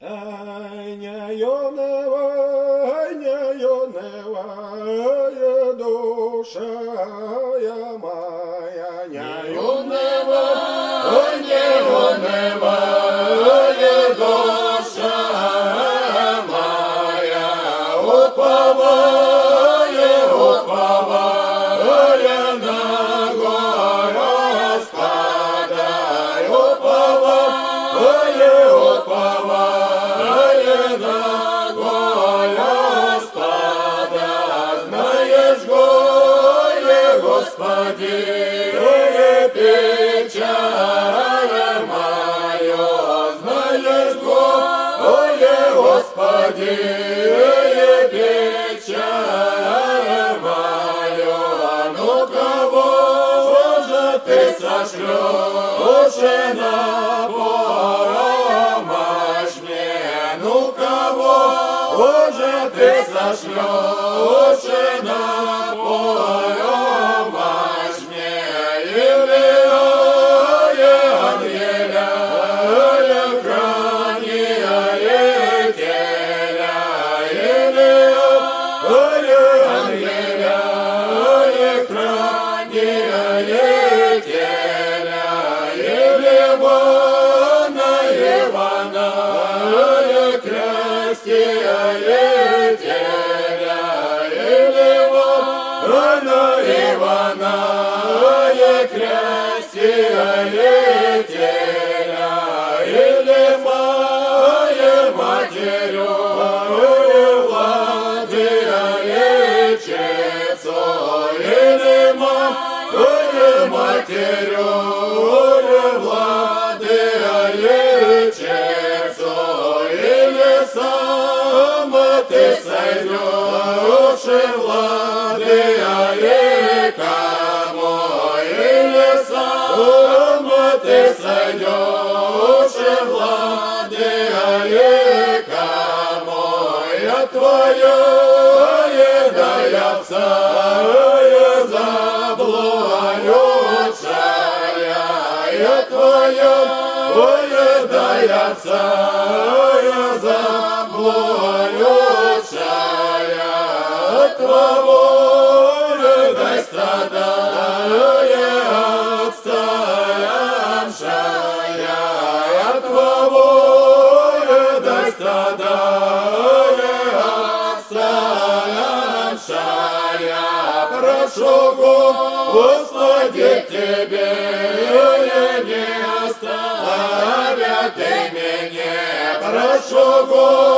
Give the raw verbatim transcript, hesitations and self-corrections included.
Душа моя, не унывай, не унывай, душа моя, уповай, уповай на Господа, уповай, уповай на Господа, знаешь, Господи, печаль мою, знаешь, Господи, печаль мою, ну кого же ты сошлешь на помощь мне, ну кого же ты сошлешь на помощь? Матерю влады лечицу, или сам ты сойдешь влады кому, или сам ты сойдешь влады кому, я твоя едаяца твоя, уедаяца, заблудшая, твоего дай страдая, отстоявшая, твоего дай страдая, отстоявшая, прошу, Господи, тебе прошу,